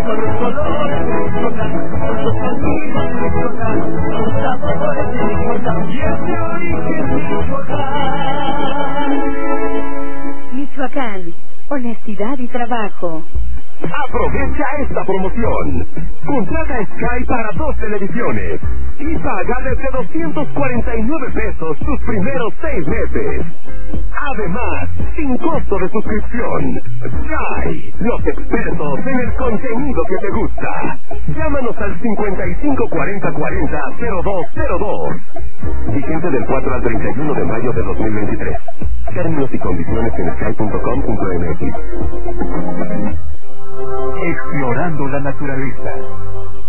con los colores de Michoacán, con los caminos de Michoacán, con los sabores de Michoacán, y ese origen Michoacán. Michoacán, honestidad y trabajo. Aprovecha esta promoción. Contrata Sky para 2 televisiones y paga desde 249 pesos tus primeros 6 meses. Además, sin costo de suscripción. Sky, los expertos en el contenido que te gusta. Llámanos al 554040-0202. Vigente del 4 al 31 de mayo de 2023. Términos y condiciones en sky.com.mx. Explorando la naturaleza.